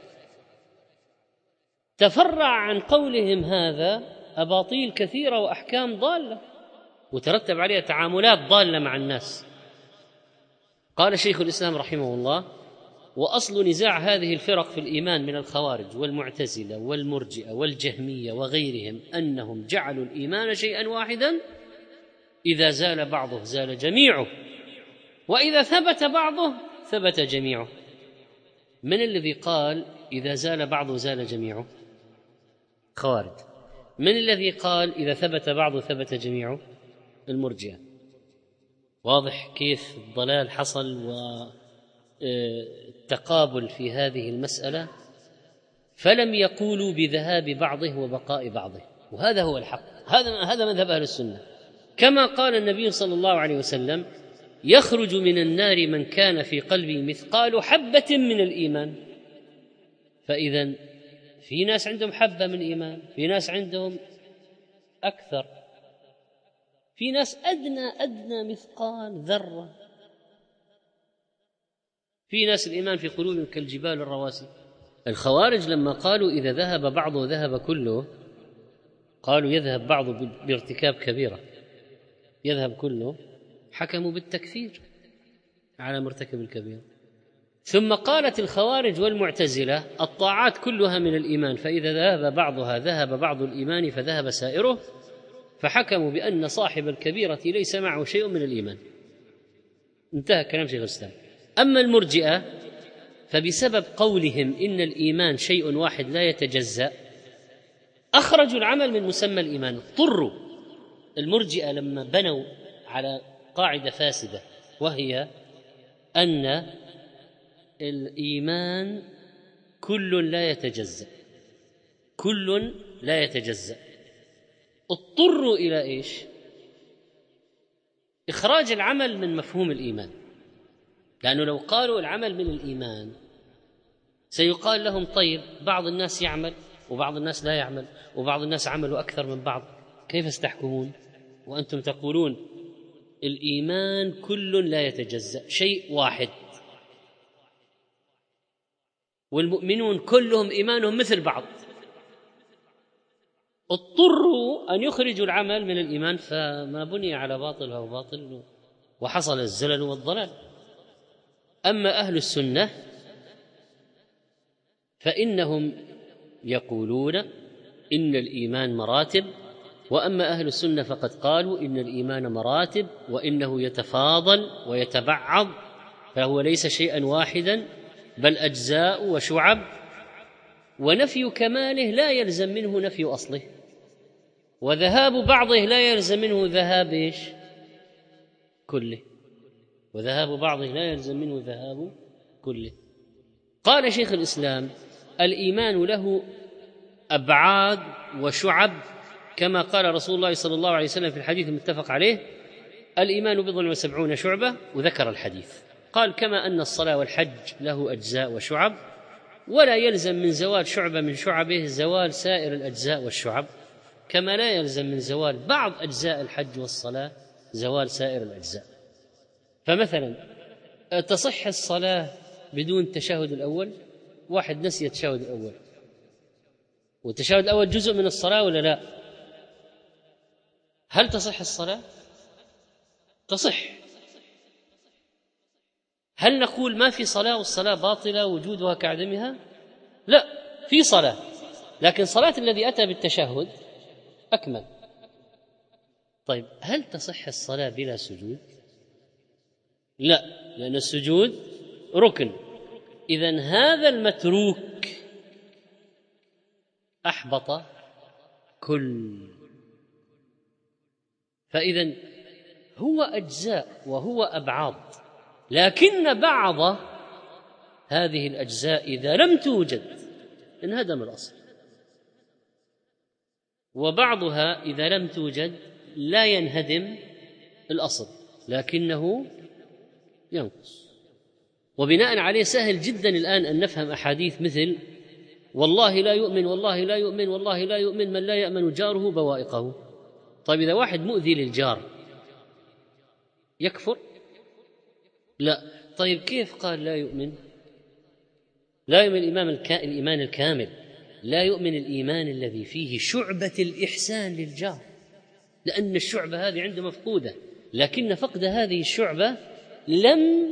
Speaker 1: تفرع عن قولهم هذا أباطيل كثيرة وأحكام ضالة وترتب عليها تعاملات ضالة مع الناس. قال شيخ الإسلام رحمه الله: وأصل نزاع هذه الفرق في الإيمان من الخوارج والمعتزلة والمرجئة والجهمية وغيرهم أنهم جعلوا الإيمان شيئا واحدا، إذا زال بعضه زال جميعه، وإذا ثبت بعضه ثبت جميعه. من الذي قال إذا زال بعضه زال جميعه؟ خوارج. من الذي قال إذا ثبت بعضه ثبت جميعه؟ المرجئة. واضح كيف الضلال حصل والتقابل في هذه المسألة، فلم يقولوا بذهاب بعضه وبقاء بعضه، وهذا هو الحق، هذا مذهب أهل السنة. كما قال النبي صلى الله عليه وسلم: يخرج من النار من كان في قلبه مثقال حبة من الإيمان. فإذا في ناس عندهم حبة من إيمان، في ناس عندهم أكثر، في ناس أدنى مثقال ذرة، في ناس الإيمان في قلوبهم كالجبال الرواسي. الخوارج لما قالوا إذا ذهب بعضه ذهب كله، قالوا يذهب بعضه بارتكاب كبيرة يذهب كله، حكموا بالتكفير على مرتكب الكبيرة. ثم قالت الخوارج والمعتزلة الطاعات كلها من الإيمان، فإذا ذهب بعضها ذهب بعض الإيمان فذهب سائره، فحكموا بأن صاحب الكبيرة ليس معه شيء من الإيمان. انتهى كلام شيخ الإسلام. أما المرجئة فبسبب قولهم إن الإيمان شيء واحد لا يتجزأ أخرجوا العمل من مسمى الإيمان. اضطروا المرجئة لما بنوا على قاعدة فاسدة، وهي أن الإيمان كل لا يتجزأ، كل لا يتجزأ، اضطروا إلى إيش؟ إخراج العمل من مفهوم الإيمان. لأنه لو قالوا العمل من الإيمان سيقال لهم: طيب بعض الناس يعمل وبعض الناس لا يعمل، وبعض الناس عملوا أكثر من بعض، كيف استحكمون وأنتم تقولون الإيمان كل لا يتجزأ، شيء واحد، والمؤمنون كلهم إيمانهم مثل بعض؟ اضطروا أن يخرجوا العمل من الإيمان، فما بني على باطل أو باطل، وحصل الزلل والضلال. أما أهل السنة فإنهم يقولون إن الإيمان مراتب، وأما أهل السنة فقد قالوا إن الإيمان مراتب، وإنه يتفاضل ويتبعض، فهو ليس شيئا واحدا بل أجزاء وشعب، ونفي كماله لا يلزم منه نفي أصله، وذهاب بعضه لا يلزم منه ذهاب إيش؟ كله، وذهاب بعضه لا يلزم منه ذهاب كله. قال شيخ الإسلام: الإيمان له أبعاد وشعب، كما قال رسول الله صلى الله عليه وسلم في الحديث المتفق عليه: الإيمان 70 شعبة، وذكر الحديث. قال: كما أن الصلاة والحج له أجزاء وشعب، ولا يلزم من زوال شعبة من شعبه زوال سائر الأجزاء والشعب، كما لا يلزم من زوال بعض أجزاء الحج والصلاة زوال سائر الأجزاء. فمثلا تصح الصلاة بدون التشهد الأول، واحد نسي التشهد الأول والتشهد الأول جزء من الصلاة ولا لا؟ هل تصح الصلاة؟ تصح. هل نقول ما في صلاة والصلاة باطلة وجودها كعدمها؟ لا، في صلاة، لكن صلاة الذي أتى بالتشهد أكمل. طيب هل تصح الصلاة بلا سجود؟ لا، لأن السجود ركن. إذن هذا المتروك أحبط كل. فإذن هو أجزاء وهو أبعاض، لكن بعض هذه الأجزاء إذا لم توجد انهدم الأصل، وبعضها إذا لم توجد لا ينهدم الأصل لكنه ينقص. وبناء عليه سهل جدا الآن أن نفهم أحاديث مثل والله لا يؤمن والله لا يؤمن والله لا يؤمن من لا يأمن جاره بوائقه. طيب إذا واحد مؤذي للجار يكفر؟ لا. طيب كيف قال لا يؤمن؟ لا يؤمن الإيمان الكامل، لا يؤمن الإيمان الذي فيه شعبة الإحسان للجار، لأن الشعبة هذه عنده مفقودة، لكن فقد هذه الشعبة لم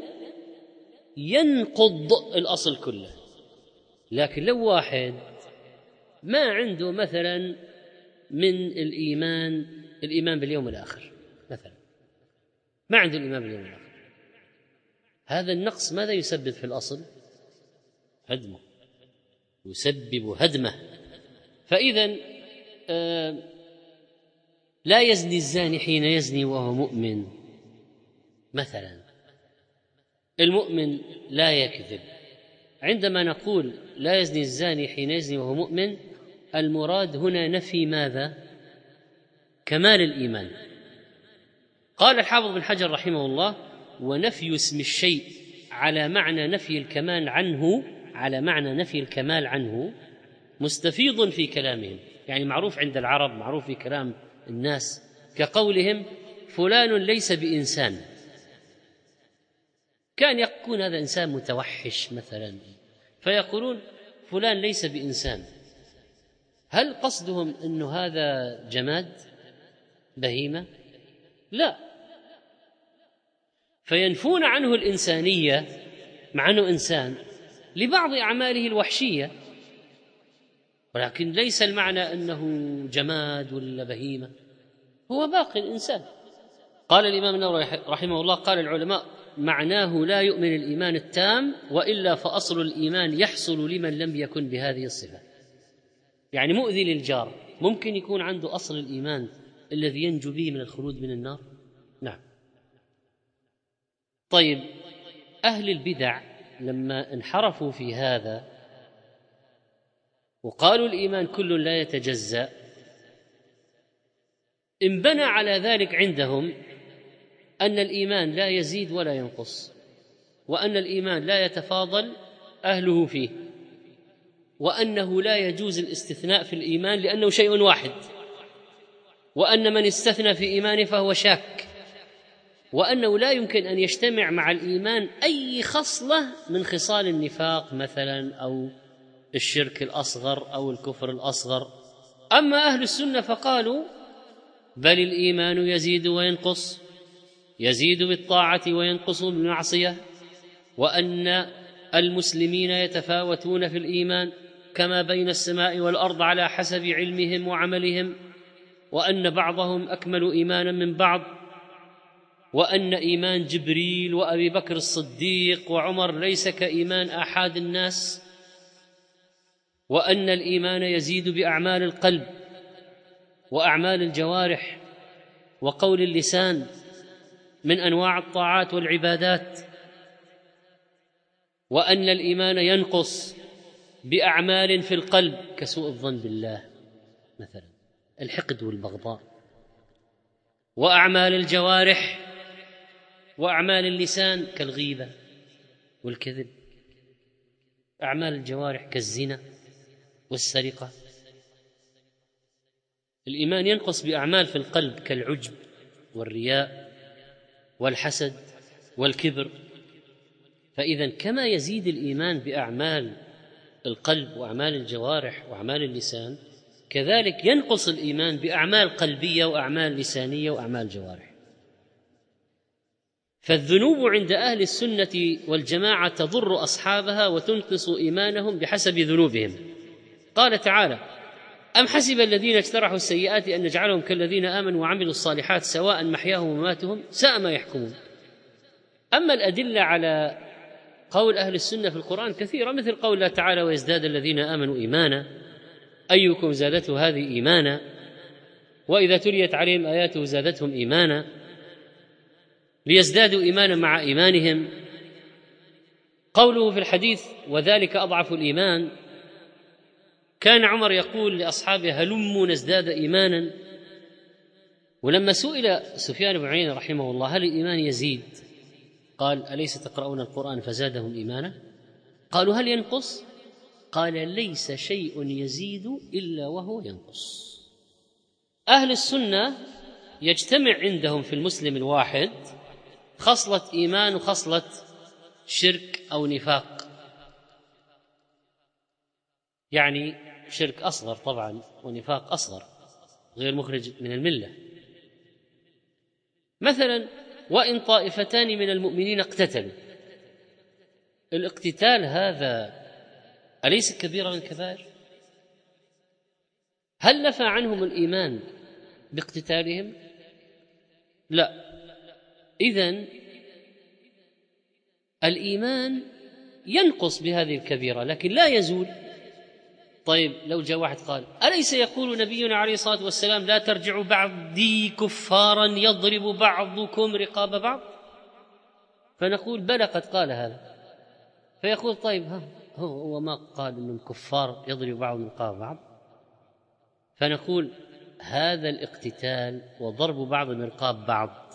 Speaker 1: ينقض الأصل كله. لكن لو واحد ما عنده مثلا من الإيمان باليوم الآخر مثلا، ما عنده الإيمان باليوم الآخر، هذا النقص ماذا يسبب في الأصل؟ هدمه، يسبب هدمه. فإذا لا يزني الزاني حين يزني وهو مؤمن مثلا، المؤمن لا يكذب. عندما نقول لا يزني الزاني حين يزني وهو مؤمن، المراد هنا نفي ماذا؟ كمال الإيمان. قال الحافظ بن حجر رحمه الله: ونفي اسم الشيء على معنى نفي الكمال عنه، على معنى نفي الكمال عنه مستفيض في كلامهم، يعني معروف عند العرب، معروف في كلام الناس، كقولهم فلان ليس بإنسان. كان يكون هذا إنسان متوحش مثلا، فيقولون فلان ليس بإنسان. هل قصدهم أنه هذا جماد بهيمة؟ لا، فينفون عنه الإنسانية مع أنه إنسان لبعض أعماله الوحشية، ولكن ليس المعنى أنه جماد ولا بهيمة، هو باقي الإنسان. قال الإمام النووي رحمه الله: قال العلماء معناه لا يؤمن الإيمان التام، وإلا فأصل الإيمان يحصل لمن لم يكن بهذه الصفة. يعني مؤذي للجار ممكن يكون عنده أصل الإيمان الذي ينجو به من الخلود من النار؟ نعم. طيب أهل البدع لما انحرفوا في هذا وقالوا الإيمان كل لا يتجزأ، انبنى على ذلك عندهم أن الإيمان لا يزيد ولا ينقص، وأن الإيمان لا يتفاضل أهله فيه، وأنه لا يجوز الاستثناء في الإيمان لأنه شيء واحد، وأن من استثنى في إيمانه فهو شاك، وأنه لا يمكن أن يجتمع مع الإيمان أي خصلة من خصال النفاق مثلا أو الشرك الأصغر أو الكفر الأصغر. أما أهل السنة فقالوا بل الإيمان يزيد وينقص، يزيد بالطاعة وينقص بالمعصية، وأن المسلمين يتفاوتون في الإيمان كما بين السماء والأرض على حسب علمهم وعملهم، وأن بعضهم أكمل إيمانا من بعض، وأن إيمان جبريل وأبي بكر الصديق وعمر ليس كإيمان أحد الناس، وأن الإيمان يزيد بأعمال القلب وأعمال الجوارح وقول اللسان من أنواع الطاعات والعبادات، وأن الإيمان ينقص بأعمال في القلب كسوء الظن بالله مثلا، الحقد والبغضاء، وأعمال الجوارح وأعمال اللسان كالغيبة والكذب، أعمال الجوارح كالزنا والسرقة. الإيمان ينقص بأعمال في القلب كالعجب والرياء والحسد والكبر. فإذا كما يزيد الإيمان بأعمال القلب وأعمال الجوارح وأعمال اللسان، كذلك ينقص الإيمان بأعمال قلبية وأعمال لسانية وأعمال جوارح. فالذنوب عند أهل السنة والجماعة تضر أصحابها وتنقص إيمانهم بحسب ذنوبهم. قال تعالى: أم حسب الذين اجترحوا السيئات أن نجعلهم كالذين آمنوا وعملوا الصالحات سواء محياهم ومماتهم ساء ما يحكمون. أما الأدلة على قول أهل السنة في القرآن كثيرة، مثل قول الله تعالى: ويزداد الذين آمنوا إيمانا أيكم زادته هذه إيمانا وإذا تليت عليهم آياته زادتهم إيمانا ليزدادوا إيمانا مع إيمانهم. قوله في الحديث: وذلك أضعف الإيمان، كان عمر يقول لأصحابه: هلموا نزداد إيمانا. ولما سئل سفيان بن عيينة رحمه الله: هل الإيمان يزيد؟ قال: أليس تقرؤون القرآن فزادهم إيمانا؟ قالوا: هل ينقص؟ قال: ليس شيء يزيد إلا وهو ينقص. أهل السنة يجتمع عندهم في المسلم الواحد خصلة إيمان وخصلة شرك أو نفاق، يعني شرك أصغر طبعا ونفاق أصغر غير مخرج من الملة. مثلا: وإن طائفتان من المؤمنين اقتتلوا، الاقتتال هذا أليس كبيرا من الكبائر؟ هل نفى عنهم الإيمان باقتتالهم؟ لا. إذن الإيمان ينقص بهذه الكبيرة لكن لا يزول. طيب لو جاء واحد قال: أليس يقول نبينا عليه الصلاة والسلام: لا ترجعوا بعدي كفارا يضرب بعضكم رقاب بعض؟ فنقول: بلى قد قال هذا. فيقول: طيب هو ما قال أنهم كفار يضرب بعضهم رقاب بعض؟ فنقول: هذا الاقتتال وضرب بعض من رقاب بعض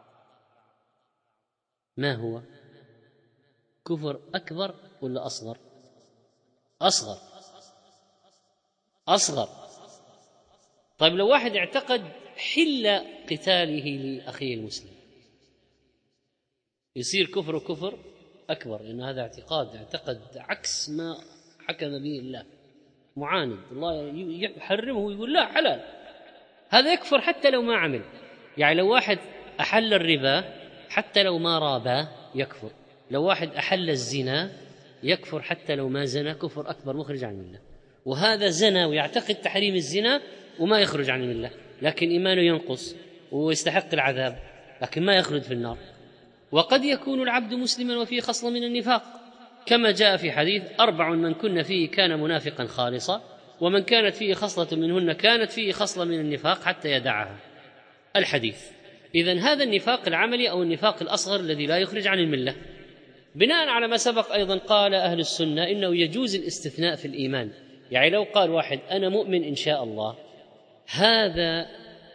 Speaker 1: ما هو؟ كفر أكبر ولا أصغر؟ أصغر. طيب لو واحد اعتقد حل قتاله لأخيه المسلم يصير كفر أكبر، لأن هذا اعتقد عكس ما حكم به الله، معاند، الله يحرمه ويقول لا حلال، هذا يكفر حتى لو ما عمل. يعني لو واحد أحل الربا حتى لو ما رابا يكفر، لو واحد أحل الزنا يكفر حتى لو ما زنا، كفر أكبر مخرج عن الله. وهذا زنا ويعتقد تحريم الزنا وما يخرج عن الله، لكن إيمانه ينقص ويستحق العذاب لكن ما يخرج في النار. وقد يكون العبد مسلما وفيه خصلة من النفاق، كما جاء في حديث: 4 من كن فيه كان منافقا خالصا، ومن كانت فيه خصلة منهن كانت فيه خصلة من النفاق حتى يدعها. الحديث. إذن هذا النفاق العملي أو النفاق الأصغر الذي لا يخرج عن الملة. بناء على ما سبق أيضا قال أهل السنة إنه يجوز الاستثناء في الإيمان. يعني لو قال واحد: أنا مؤمن إن شاء الله، هذا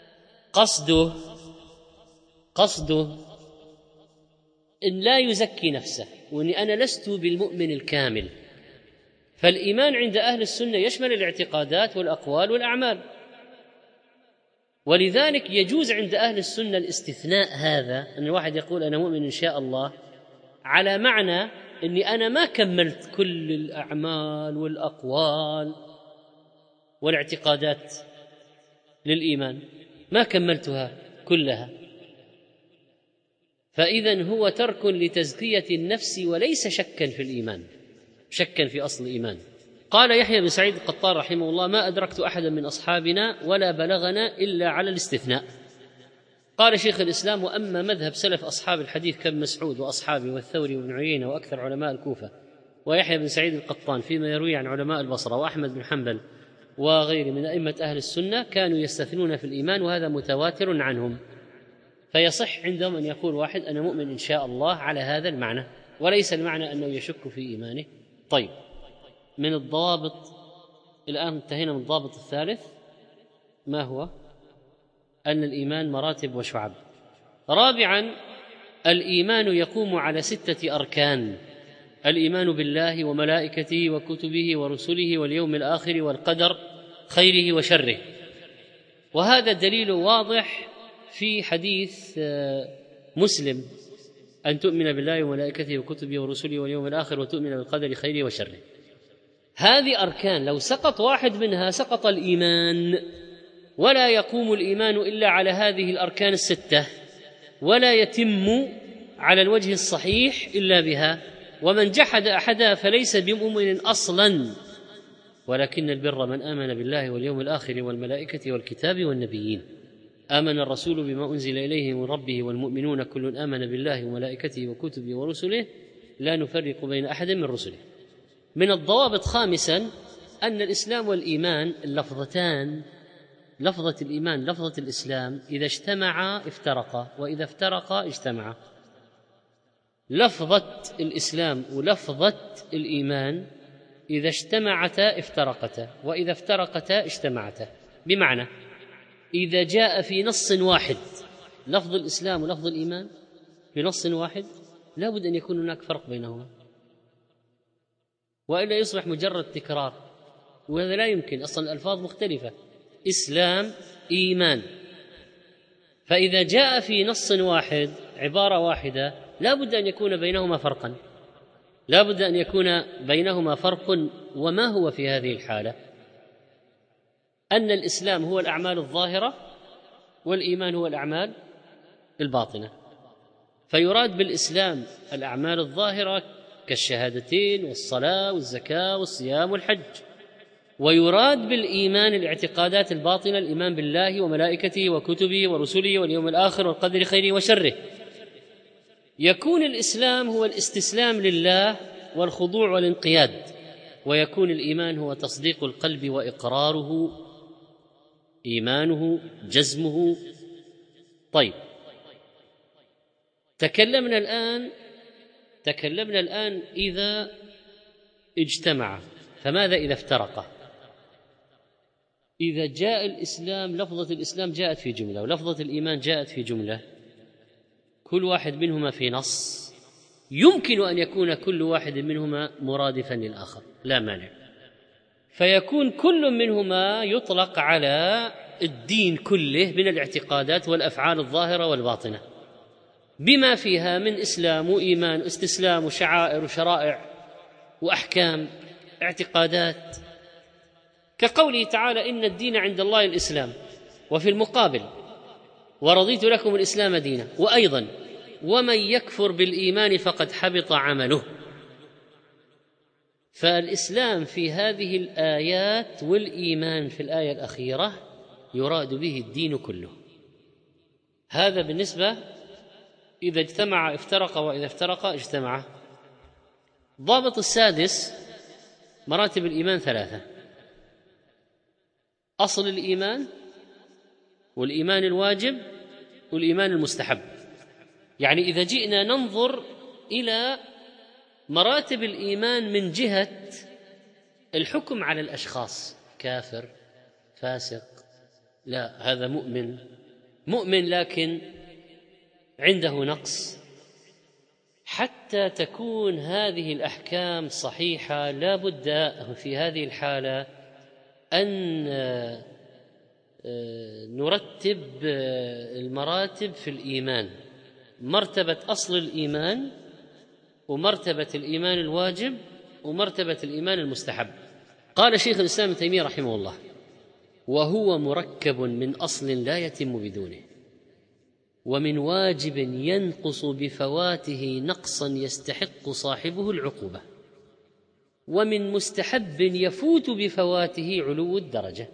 Speaker 1: قصده إن لا يزكي نفسه، وإني أنا لست بالمؤمن الكامل. فالإيمان عند أهل السنة يشمل الاعتقادات والأقوال والأعمال، ولذلك يجوز عند أهل السنة الاستثناء هذا، أن الواحد يقول: أنا مؤمن إن شاء الله، على معنى أني أنا ما كملت كل الأعمال والأقوال والاعتقادات للإيمان، ما كملتها كلها، فإذن هو ترك لتزكية النفس وليس شكا في الإيمان، شكا في أصل الإيمان. قال يحيى بن سعيد القطان رحمه الله: ما أدركت أحدا من أصحابنا ولا بلغنا إلا على الاستثناء. قال شيخ الإسلام: وأما مذهب سلف أصحاب الحديث كابن مسعود وأصحابه والثوري وابن عيينة وأكثر علماء الكوفة ويحيى بن سعيد القطان فيما يروي عن علماء البصرة وأحمد بن حنبل وغيره من أئمة أهل السنة، كانوا يستثنون في الإيمان، وهذا متواتر عنهم. فيصح عندهم أن يقول واحد: أنا مؤمن إن شاء الله على هذا المعنى، وليس المعنى أنه يشك في إيمانه. طيب، من الضوابط الآن انتهينا من الضابط الثالث، ما هو؟ أن الإيمان مراتب وشعب. رابعا: الإيمان يقوم على 6 أركان: الإيمان بالله وملائكته وكتبه ورسله واليوم الآخر والقدر خيره وشره. وهذا دليل واضح في حديث مسلم: أن تؤمن بالله وملائكته وكتبه ورسله واليوم الآخر وتؤمن بالقدر خيره وشره. هذه أركان، لو سقط واحد منها سقط الإيمان، ولا يقوم الإيمان إلا على هذه الأركان الستة، ولا يتم على الوجه الصحيح إلا بها. ومن جحد أحدها فليس بمؤمن أصلا، ولكن البر من آمن بالله واليوم الآخر والملائكة والكتاب والنبيين. آمن الرسول بما أنزل إليه من ربه والمؤمنون كل آمن بالله وملائكته وكتبه ورسله لا نفرق بين أحد من رسله. من الضوابط خامسا أن الإسلام والإيمان اللفظتان، لفظة الإيمان لفظة الإسلام، إذا اجتمعا افترقا وإذا افترقا اجتمعا. لفظة الإسلام ولفظة الإيمان إذا اجتمعتا افترقتا وإذا افترقتا اجتمعتا. بمعنى إذا جاء في نص واحد لفظ الإسلام ولفظ الإيمان في نص واحد لا بد أن يكون هناك فرق بينهما، وإلا يصبح مجرد تكرار، وهذا لا يمكن. أصلا الألفاظ مختلفة، إسلام إيمان، فإذا جاء في نص واحد عبارة واحدة لا بد أن يكون بينهما فرقا، لا بد أن يكون بينهما فرق. وما هو في هذه الحالة؟ أن الإسلام هو الأعمال الظاهرة والإيمان هو الأعمال الباطنة، فيراد بالإسلام الأعمال الظاهرة كالشهادتين والصلاة والزكاة والصيام والحج، ويراد بالإيمان الاعتقادات الباطنة، الإيمان بالله وملائكته وكتبه ورسله واليوم الآخر والقدر خيره وشره. يكون الإسلام هو الاستسلام لله والخضوع والانقياد، ويكون الإيمان هو تصديق القلب وإقراره، إيمانه جزمه. طيب، تكلمنا الآن إذا اجتمع، فماذا إذا افترق؟ إذا جاء الإسلام، لفظة الإسلام جاءت في جملة ولفظة الإيمان جاءت في جملة، كل واحد منهما في نص، يمكن أن يكون كل واحد منهما مرادفا للآخر لا مانع، فيكون كل منهما يطلق على الدين كله من الاعتقادات والأفعال الظاهرة والباطنة، بما فيها من إسلام وإيمان واستسلام وشعائر وشرائع وأحكام اعتقادات، كقوله تعالى إن الدين عند الله الإسلام، وفي المقابل ورضيت لكم الإسلام دينا، وأيضا ومن يكفر بالإيمان فقد حبط عمله. فالإسلام في هذه الآيات والإيمان في الآية الأخيرة يراد به الدين كله. هذا بالنسبة إذا اجتمع افترق وإذا افترق اجتمع. ضابط السادس: مراتب الإيمان ثلاثة: أصل الإيمان، والإيمان الواجب، والإيمان المستحب. يعني إذا جئنا ننظر إلى مراتب الإيمان من جهة الحكم على الأشخاص، كافر فاسق، لا هذا مؤمن لكن عنده نقص، حتى تكون هذه الأحكام صحيحة لا بد في هذه الحالة أن نرتب المراتب في الإيمان: مرتبة أصل الإيمان، ومرتبة الإيمان الواجب، ومرتبة الإيمان المستحب. قال شيخ الإسلام ابن تيمية رحمه الله: وهو مركب من أصل لا يتم بدونه، ومن واجب ينقص بفواته نقصا يستحق صاحبه العقوبة، ومن مستحب يفوت بفواته علو الدرجة.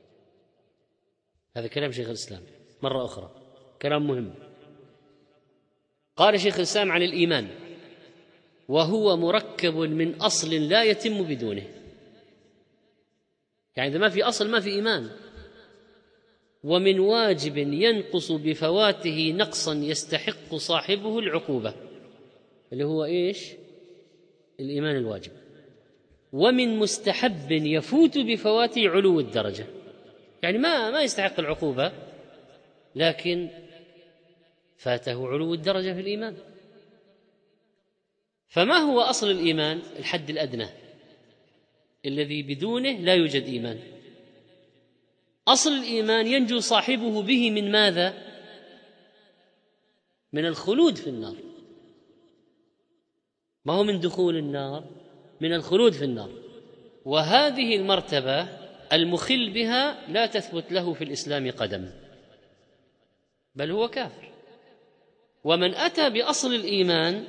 Speaker 1: هذا كلام شيخ الإسلام مرة أخرى، كلام مهم. قال شيخ الإسلام عن الإيمان: وهو مركب من أصل لا يتم بدونه. يعني إذا ما في أصل ما في إيمان. ومن واجب ينقص بفواته نقصا يستحق صاحبه العقوبة، اللي هو إيش؟ الإيمان الواجب. ومن مستحب يفوت بفواته علو الدرجة، يعني ما يستحق العقوبة لكن فاته علو الدرجة في الإيمان. فما هو أصل الإيمان؟ الحد الأدنى الذي بدونه لا يوجد إيمان. أصل الإيمان ينجو صاحبه به من ماذا؟ من الخلود في النار. ما هو من دخول النار، من الخلود في النار. وهذه المرتبة المخل بها لا تثبت له في الإسلام قدم، بل هو كافر. ومن أتى بأصل الإيمان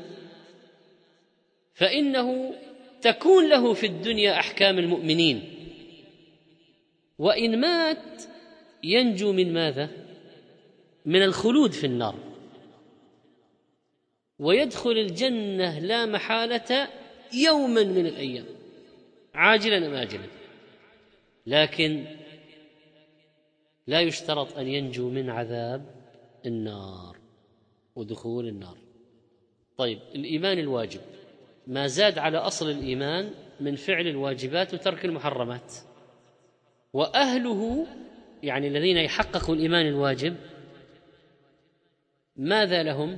Speaker 1: فإنه تكون له في الدنيا أحكام المؤمنين، وإن مات ينجو من ماذا؟ من الخلود في النار، ويدخل الجنة لا محالة يوما من الأيام، عاجلا أم آجلا. لكن لا يشترط أن ينجو من عذاب النار ودخول النار. طيب، الإيمان الواجب ما زاد على أصل الإيمان من فعل الواجبات وترك المحرمات، وأهله يعني الذين يحققوا الإيمان الواجب ماذا لهم؟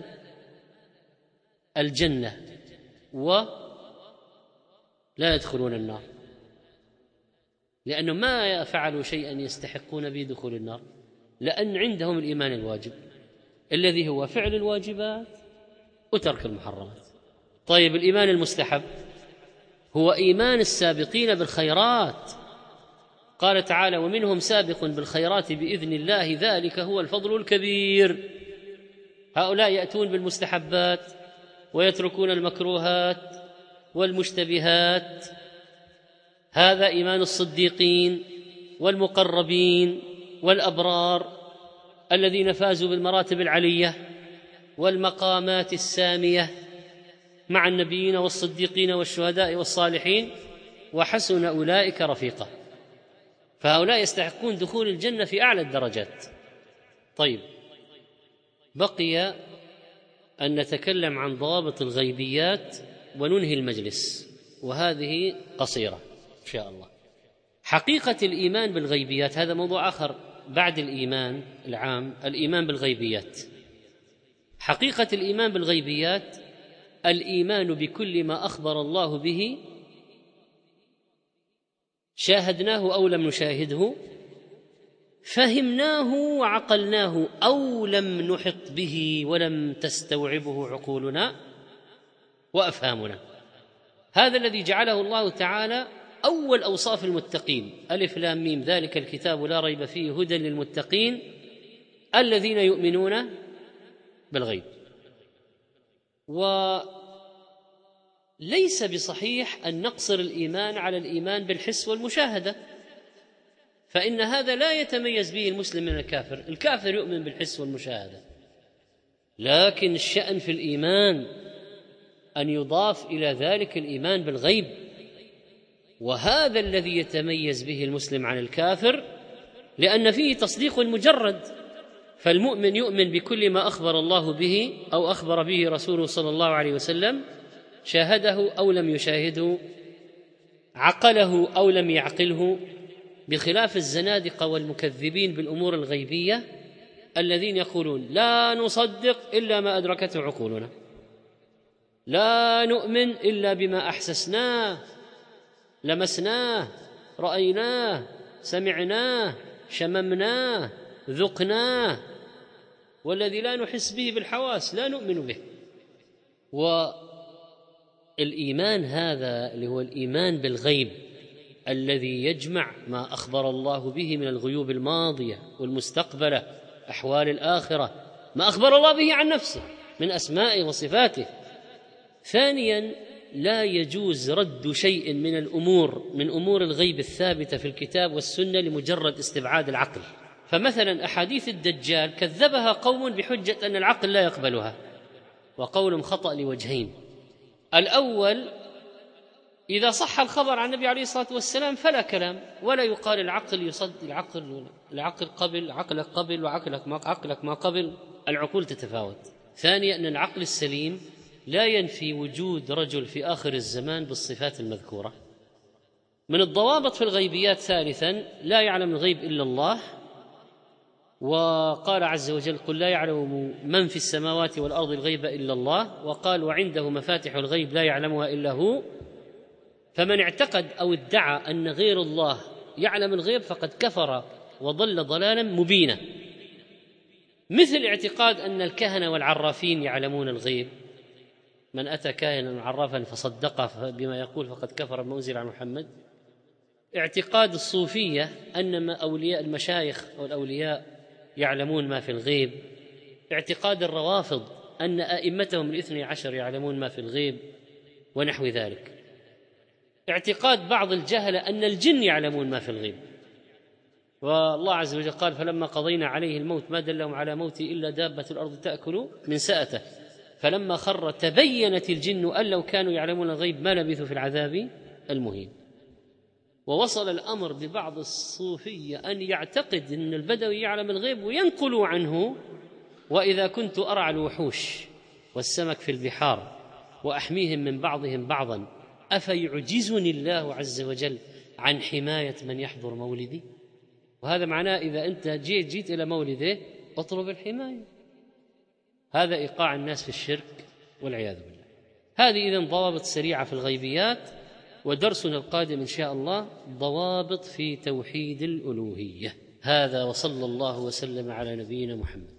Speaker 1: الجنة، ولا يدخلون النار، لأنهم ما فعلوا شيئا يستحقون به دخول النار، لأن عندهم الإيمان الواجب الذي هو فعل الواجبات وترك المحرمات. طيب، الإيمان المستحب هو إيمان السابقين بالخيرات. قال تعالى: ومنهم سابق بالخيرات بإذن الله ذلك هو الفضل الكبير. هؤلاء يأتون بالمستحبات ويتركون المكروهات والمشتبهات. هذا إيمان الصديقين والمقربين والأبرار الذين فازوا بالمراتب العلية والمقامات السامية مع النبيين والصديقين والشهداء والصالحين، وحسن أولئك رفيقا. فهؤلاء يستحقون دخول الجنة في أعلى الدرجات. طيب، بقي أن نتكلم عن ضوابط الغيبيات وننهي المجلس، وهذه قصيرة إن شاء الله. حقيقة الإيمان بالغيبيات هذا موضوع آخر بعد الإيمان العام، الإيمان بالغيبيات. حقيقة الإيمان بالغيبيات الإيمان بكل ما أخبر الله به، شاهدناه أو لم نشاهده، فهمناه وعقلناه أو لم نحط به ولم تستوعبه عقولنا وأفهامنا. هذا الذي جعله الله تعالى أول أوصاف المتقين: ألف لام ميم ذلك الكتاب لا ريب فيه هدى للمتقين الذين يؤمنون بالغيب. وليس بصحيح أن نقصر الإيمان على الإيمان بالحس والمشاهدة، فإن هذا لا يتميز به المسلم من الكافر. الكافر يؤمن بالحس والمشاهدة، لكن الشأن في الإيمان أن يضاف إلى ذلك الإيمان بالغيب، وهذا الذي يتميز به المسلم عن الكافر، لأن فيه تصديق مجرد. فالمؤمن يؤمن بكل ما أخبر الله به أو أخبر به رسوله صلى الله عليه وسلم، شاهده أو لم يشاهده، عقله أو لم يعقله، بخلاف الزنادقة والمكذبين بالأمور الغيبية الذين يقولون: لا نصدق إلا ما أدركته عقولنا، لا نؤمن إلا بما أحسسناه، لمسناه، رأيناه، سمعناه، شممناه، ذقناه، والذي لا نحس به بالحواس لا نؤمن به. والإيمان هذا اللي هو الإيمان بالغيب الذي يجمع ما أخبر الله به من الغيوب الماضية والمستقبلة، أحوال الآخرة، ما أخبر الله به عن نفسه من أسمائه وصفاته. ثانياً، لا يجوز رد شيء من الأمور من أمور الغيب الثابتة في الكتاب والسنة لمجرد استبعاد العقل. فمثلا أحاديث الدجال كذبها قوم بحجة أن العقل لا يقبلها، وقولهم خطأ لوجهين: الأول، إذا صح الخبر عن النبي عليه الصلاة والسلام فلا كلام، ولا يقال العقل يصد العقل قبل، عقلك قبل، وعقلك ما قبل، العقول تتفاوت. ثانيا، أن العقل السليم لا ينفي وجود رجل في آخر الزمان بالصفات المذكورة. من الضوابط في الغيبيات ثالثا، لا يعلم الغيب إلا الله، وقال عز وجل: قل لا يعلم من في السماوات والأرض الغيب إلا الله، وقال: وعنده مفاتح الغيب لا يعلمها إلا هو. فمن اعتقد أو ادعى أن غير الله يعلم الغيب فقد كفر وضل ضلالا مبينا، مثل اعتقاد أن الكهنة والعرافين يعلمون الغيب. من أتى كاهنا عرافا فصدقه بما يقول فقد كفر بما أنزل على محمد. اعتقاد الصوفية أن أولياء المشايخ أو الأولياء يعلمون ما في الغيب، اعتقاد الروافض أن أئمتهم الاثني عشر يعلمون ما في الغيب ونحو ذلك، اعتقاد بعض الجهلة أن الجن يعلمون ما في الغيب. والله عز وجل قال: فلما قضينا عليه الموت ما دلهم على موته إلا دابة الأرض تأكل من سأته فلما خر تبينت الجن أن لو كانوا يعلمون الغيب ما لبثوا في العذاب المهين. ووصل الأمر ببعض الصوفية أن يعتقد أن البدوي يعلم الغيب وينقلوا عنه: وإذا كنت أرعى الوحوش والسمك في البحار وأحميهم من بعضهم بعضا أفيعجزني الله عز وجل عن حماية من يحضر مولدي؟ وهذا معناه إذا أنت جيت إلى مولده اطلب الحماية. هذا إيقاع الناس في الشرك والعياذ بالله. هذه إذن ضوابط سريعة في الغيبيات، ودرسنا القادم إن شاء الله ضوابط في توحيد الألوهية. هذا وصلى الله وسلم على نبينا محمد.